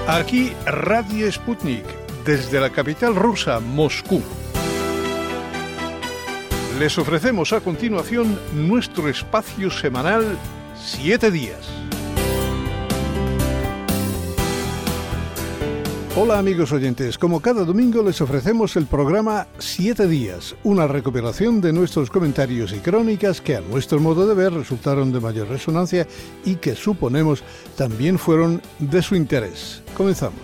Aquí Radio Sputnik, desde la capital rusa, Moscú. Les ofrecemos a continuación nuestro espacio semanal 7 días. Hola amigos oyentes, como cada domingo les ofrecemos el programa 7 días, una recopilación de nuestros comentarios y crónicas que a nuestro modo de ver resultaron de mayor resonancia y que suponemos también fueron de su interés. Comenzamos.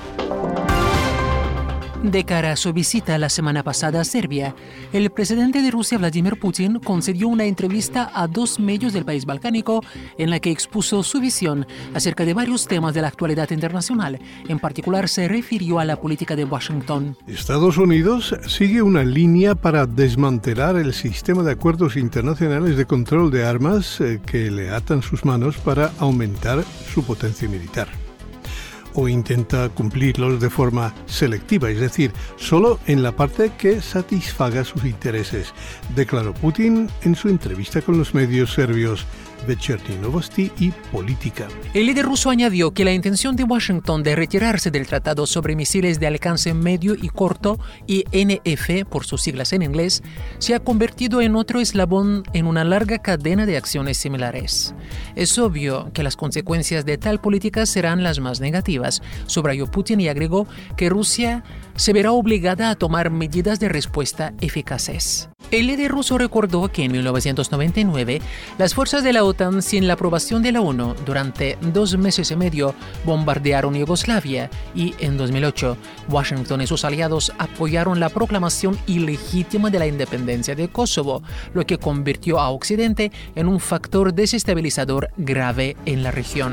De cara a su visita la semana pasada a Serbia, el presidente de Rusia, Vladimir Putin, concedió una entrevista a 2 medios del país balcánico en la que expuso su visión acerca de varios temas de la actualidad internacional. En particular, se refirió a la política de Washington. Estados Unidos sigue una línea para desmantelar el sistema de acuerdos internacionales de control de armas que le atan sus manos para aumentar su potencia militar. O intenta cumplirlos de forma selectiva, es decir, solo en la parte que satisfaga sus intereses, declaró Putin en su entrevista con los medios serbios Večernji Novosti y Política. El líder ruso añadió que la intención de Washington de retirarse del Tratado sobre Misiles de Alcance Medio y Corto, INF por sus siglas en inglés, se ha convertido en otro eslabón en una larga cadena de acciones similares. Es obvio que las consecuencias de tal política serán las más negativas, subrayó Putin y agregó que Rusia se verá obligada a tomar medidas de respuesta eficaces. El líder ruso recordó que en 1999 las fuerzas de la OTAN, sin la aprobación de la ONU, durante 2 meses y medio bombardearon Yugoslavia y en 2008 Washington y sus aliados apoyaron la proclamación ilegítima de la independencia de Kosovo, lo que convirtió a Occidente en un factor desestabilizador grave en la región.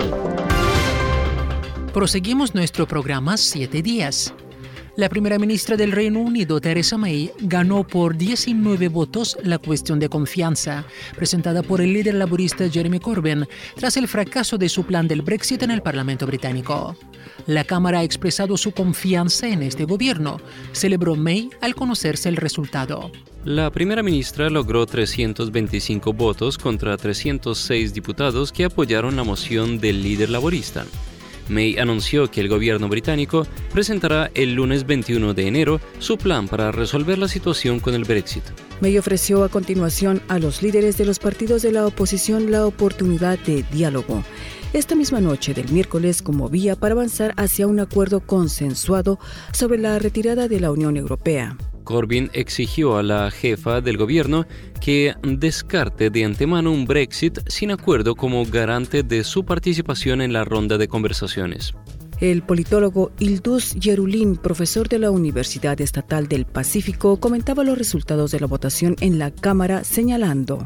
Proseguimos nuestro programa 7 días. La primera ministra del Reino Unido, Theresa May, ganó por 19 votos la cuestión de confianza, presentada por el líder laborista Jeremy Corbyn, tras el fracaso de su plan del Brexit en el Parlamento británico. La Cámara ha expresado su confianza en este gobierno, celebró May al conocerse el resultado. La primera ministra logró 325 votos contra 306 diputados que apoyaron la moción del líder laborista. May anunció que el gobierno británico presentará el lunes 21 de enero su plan para resolver la situación con el Brexit. May ofreció a continuación a los líderes de los partidos de la oposición la oportunidad de diálogo esta misma noche del miércoles como vía para avanzar hacia un acuerdo consensuado sobre la retirada de la Unión Europea. Corbyn exigió a la jefa del gobierno que descarte de antemano un Brexit sin acuerdo como garante de su participación en la ronda de conversaciones. El politólogo Ildus Yerulin, profesor de la Universidad Estatal del Pacífico, comentaba los resultados de la votación en la Cámara, señalando: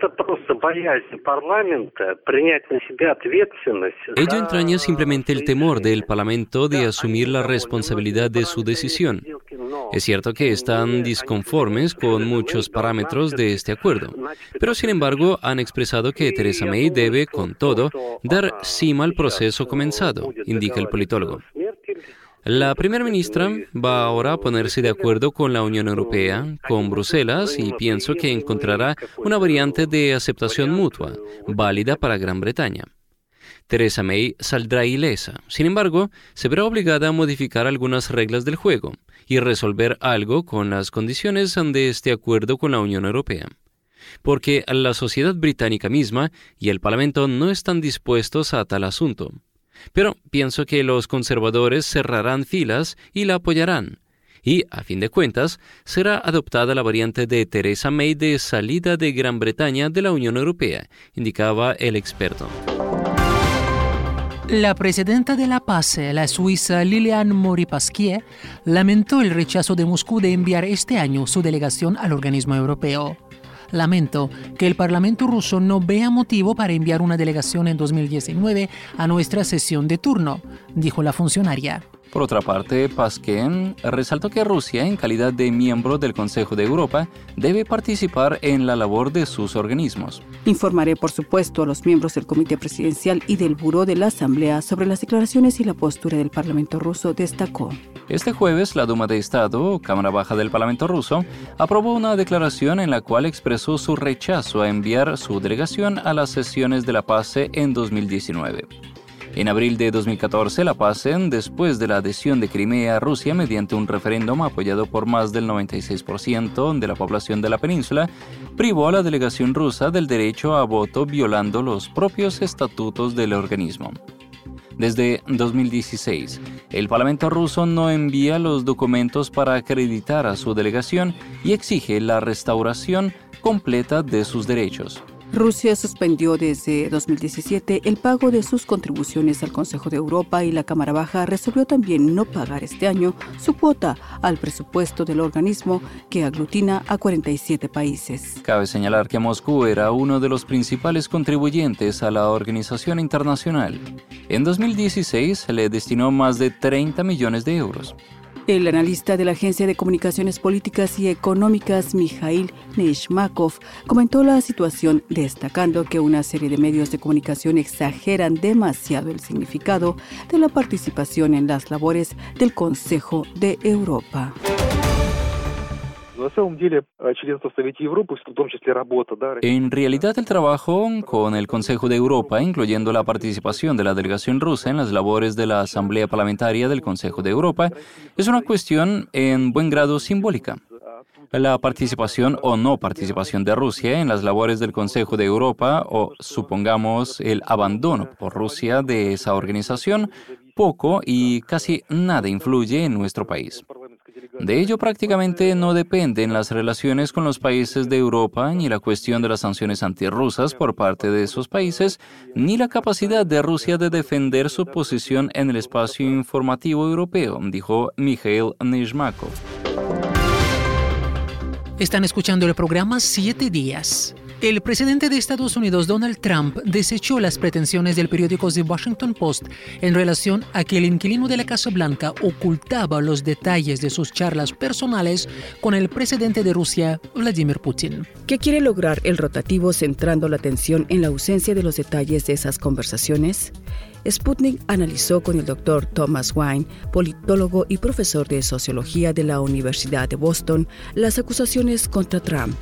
ello entraña simplemente el temor del Parlamento de asumir la responsabilidad de su decisión. Es cierto que están disconformes con muchos parámetros de este acuerdo, pero sin embargo han expresado que Theresa May debe, con todo, dar cima al proceso comenzado, indica el politólogo. La primera ministra va ahora a ponerse de acuerdo con la Unión Europea, con Bruselas, y pienso que encontrará una variante de aceptación mutua, válida para Gran Bretaña. Theresa May saldrá ilesa. Sin embargo, se verá obligada a modificar algunas reglas del juego y resolver algo con las condiciones de este acuerdo con la Unión Europea. Porque la sociedad británica misma y el Parlamento no están dispuestos a tal asunto. Pero pienso que los conservadores cerrarán filas y la apoyarán. Y, a fin de cuentas, será adoptada la variante de Theresa May de salida de Gran Bretaña de la Unión Europea, indicaba el experto. La presidenta de la PACE, la suiza Liliane Maury-Pasquier, lamentó el rechazo de Moscú de enviar este año su delegación al organismo europeo. Lamento que el Parlamento ruso no vea motivo para enviar una delegación en 2019 a nuestra sesión de turno, dijo la funcionaria. Por otra parte, Pasquier resaltó que Rusia, en calidad de miembro del Consejo de Europa, debe participar en la labor de sus organismos. Informaré, por supuesto, a los miembros del Comité Presidencial y del Buró de la Asamblea sobre las declaraciones y la postura del Parlamento ruso, destacó. Este jueves, la Duma de Estado, Cámara Baja del Parlamento ruso, aprobó una declaración en la cual expresó su rechazo a enviar su delegación a las sesiones de la PACE en 2019. En abril de 2014, la paz, después de la adhesión de Crimea a Rusia mediante un referéndum apoyado por más del 96% de la población de la península, privó a la delegación rusa del derecho a voto violando los propios estatutos del organismo. Desde 2016, el Parlamento ruso no envía los documentos para acreditar a su delegación y exige la restauración completa de sus derechos. Rusia suspendió desde 2017 el pago de sus contribuciones al Consejo de Europa y la Cámara Baja resolvió también no pagar este año su cuota al presupuesto del organismo que aglutina a 47 países. Cabe señalar que Moscú era uno de los principales contribuyentes a la organización internacional. En 2016 le destinó más de 30 millones de euros. El analista de la Agencia de Comunicaciones Políticas y Económicas, Mikhail Neishmakov, comentó la situación destacando que una serie de medios de comunicación exageran demasiado el significado de la participación en las labores del Consejo de Europa. En realidad, el trabajo con el Consejo de Europa, incluyendo la participación de la delegación rusa en las labores de la Asamblea Parlamentaria del Consejo de Europa, es una cuestión en buen grado simbólica. La participación o no participación de Rusia en las labores del Consejo de Europa, o supongamos el abandono por Rusia de esa organización, poco y casi nada influye en nuestro país. De ello prácticamente no dependen las relaciones con los países de Europa, ni la cuestión de las sanciones antirrusas por parte de esos países, ni la capacidad de Rusia de defender su posición en el espacio informativo europeo, dijo Mikhail Neishmakov. Están escuchando el programa 7 días. El presidente de Estados Unidos, Donald Trump, desechó las pretensiones del periódico The Washington Post en relación a que el inquilino de la Casa Blanca ocultaba los detalles de sus charlas personales con el presidente de Rusia, Vladimir Putin. ¿Qué quiere lograr el rotativo centrando la atención en la ausencia de los detalles de esas conversaciones? Sputnik analizó con el Dr. Thomas Wine, politólogo y profesor de sociología de la Universidad de Boston, las acusaciones contra Trump.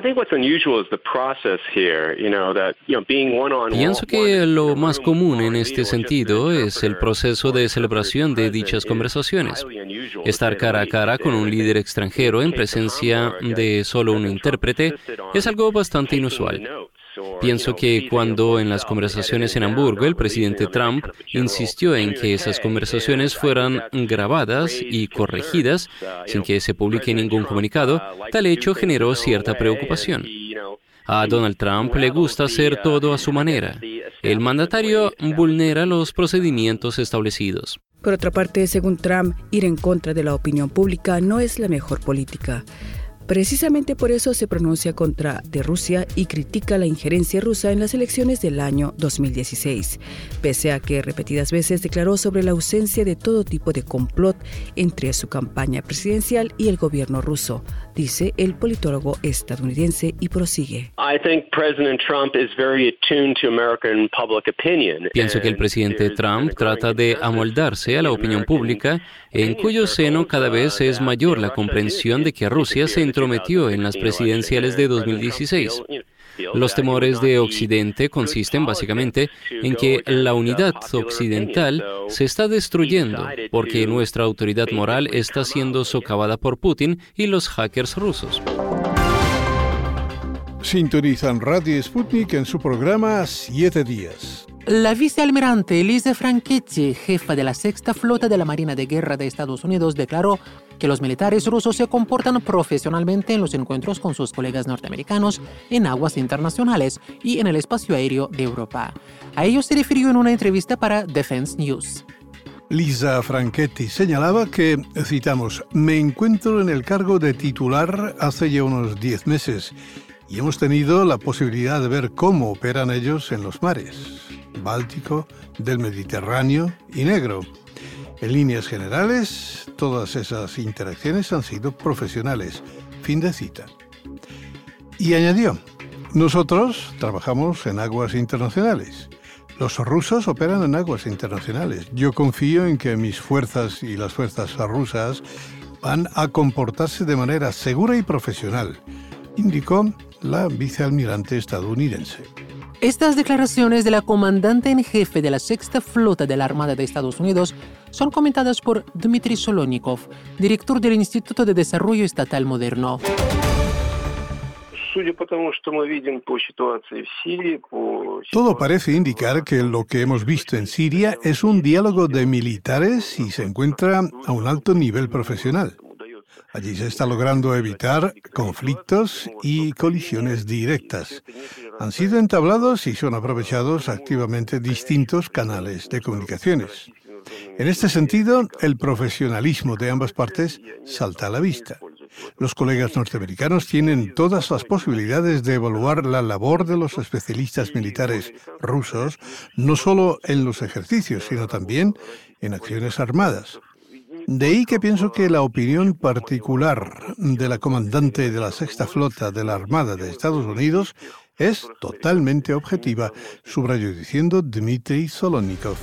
Pienso que lo más común en este sentido es el proceso de celebración de dichas conversaciones. Estar cara a cara con un líder extranjero en presencia de solo un intérprete es algo bastante inusual. Pienso que cuando en las conversaciones en Hamburgo el presidente Trump insistió en que esas conversaciones fueran grabadas y corregidas sin que se publique ningún comunicado, tal hecho generó cierta preocupación. A Donald Trump le gusta hacer todo a su manera. El mandatario vulnera los procedimientos establecidos. Por otra parte, según Trump, ir en contra de la opinión pública no es la mejor política. Precisamente por eso se pronuncia contra de Rusia y critica la injerencia rusa en las elecciones del año 2016, pese a que repetidas veces declaró sobre la ausencia de todo tipo de complot entre su campaña presidencial y el gobierno ruso, dice el politólogo estadounidense y prosigue. Pienso que el presidente Trump trata de amoldarse a la opinión pública, en cuyo seno cada vez es mayor la comprensión de que Rusia se entrometió en las presidenciales de 2016. Los temores de Occidente consisten básicamente en que la unidad occidental se está destruyendo porque nuestra autoridad moral está siendo socavada por Putin y los hackers rusos. Sintonizan Radio Sputnik en su programa 7 días. La vicealmirante Lisa Franchetti, jefa de la Sexta Flota de la Marina de Guerra de Estados Unidos, declaró que los militares rusos se comportan profesionalmente en los encuentros con sus colegas norteamericanos en aguas internacionales y en el espacio aéreo de Europa. A ello se refirió en una entrevista para Defense News. Lisa Franchetti señalaba que, citamos, «Me encuentro en el cargo de titular hace ya unos 10 meses y hemos tenido la posibilidad de ver cómo operan ellos en los mares Báltico, del Mediterráneo y Negro. En líneas generales, todas esas interacciones han sido profesionales». Fin de cita. Y añadió, «Nosotros trabajamos en aguas internacionales. Los rusos operan en aguas internacionales. Yo confío en que mis fuerzas y las fuerzas rusas van a comportarse de manera segura y profesional», indicó la vicealmirante estadounidense. Estas declaraciones de la comandante en jefe de la Sexta Flota de la Armada de Estados Unidos son comentadas por Dmitry Solonikov, director del Instituto de Desarrollo Estatal Moderno. Todo parece indicar que lo que hemos visto en Siria es un diálogo de militares y se encuentra a un alto nivel profesional. Allí se está logrando evitar conflictos y colisiones directas. Han sido entablados y son aprovechados activamente distintos canales de comunicaciones. En este sentido, el profesionalismo de ambas partes salta a la vista. Los colegas norteamericanos tienen todas las posibilidades de evaluar la labor de los especialistas militares rusos, no solo en los ejercicios, sino también en acciones armadas. De ahí que pienso que la opinión particular de la comandante de la Sexta Flota de la Armada de Estados Unidos es totalmente objetiva, subrayó diciendo Dmitry Solonikov.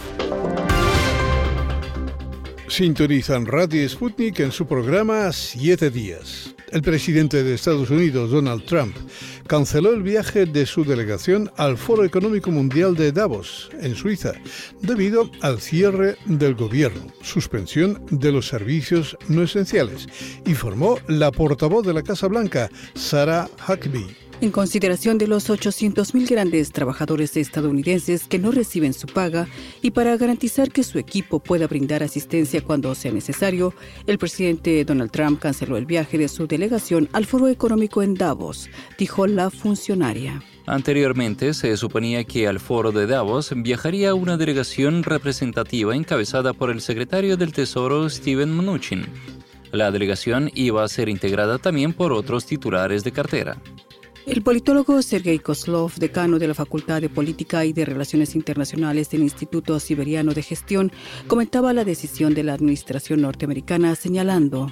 Sintonizan Radio Sputnik en su programa 7 días. El presidente de Estados Unidos, Donald Trump, canceló el viaje de su delegación al Foro Económico Mundial de Davos, en Suiza, debido al cierre del gobierno, suspensión de los servicios no esenciales, informó la portavoz de la Casa Blanca, Sarah Huckabee. En consideración de los 800.000 grandes trabajadores estadounidenses que no reciben su paga y para garantizar que su equipo pueda brindar asistencia cuando sea necesario, el presidente Donald Trump canceló el viaje de su delegación al Foro Económico en Davos, dijo la funcionaria. Anteriormente se suponía que al Foro de Davos viajaría una delegación representativa encabezada por el secretario del Tesoro Steven Mnuchin. La delegación iba a ser integrada también por otros titulares de cartera. El politólogo Sergei Kozlov, decano de la Facultad de Política y de Relaciones Internacionales del Instituto Siberiano de Gestión, comentaba la decisión de la administración norteamericana señalando: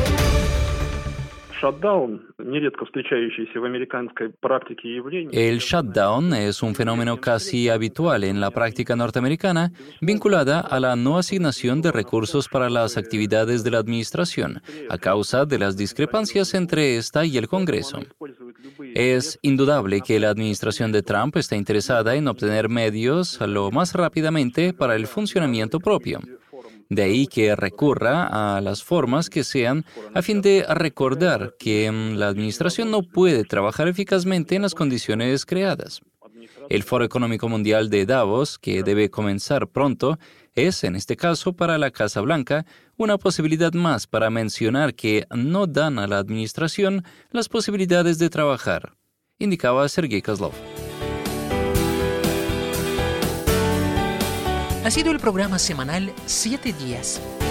el shutdown es un fenómeno casi habitual en la práctica norteamericana, vinculada a la no asignación de recursos para las actividades de la administración, a causa de las discrepancias entre esta y el Congreso. Es indudable que la administración de Trump está interesada en obtener medios lo más rápidamente para el funcionamiento propio. De ahí que recurra a las formas que sean a fin de recordar que la administración no puede trabajar eficazmente en las condiciones creadas. El Foro Económico Mundial de Davos, que debe comenzar pronto, es, en este caso, para la Casa Blanca, una posibilidad más para mencionar que no dan a la administración las posibilidades de trabajar, indicaba Sergei Kozlov. Ha sido el programa semanal 7 días.